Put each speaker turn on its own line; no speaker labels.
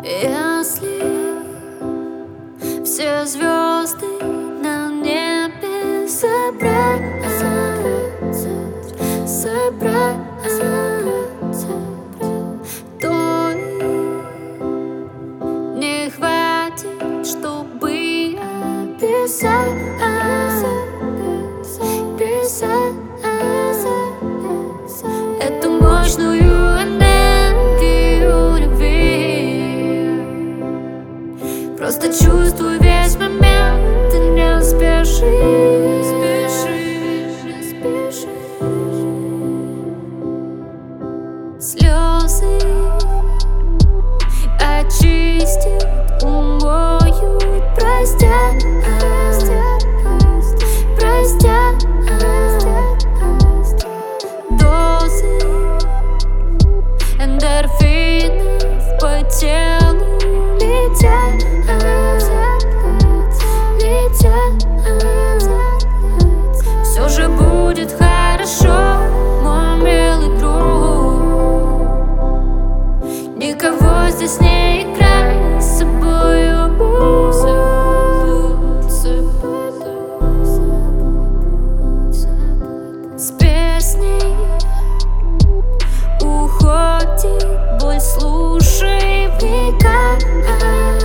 Если все звезды на небе собрать, то не хватит, чтобы описать эту мощную энергию любви. Просто чувствуй весь момент и не спеши. Слезы очистят, умоют, простят. Дозы эндорфинов по телу летят. Все же будет хорошо, мой милый друг. Никого здесь не играй, с собою будь. С песней уходит боль, слушай в века.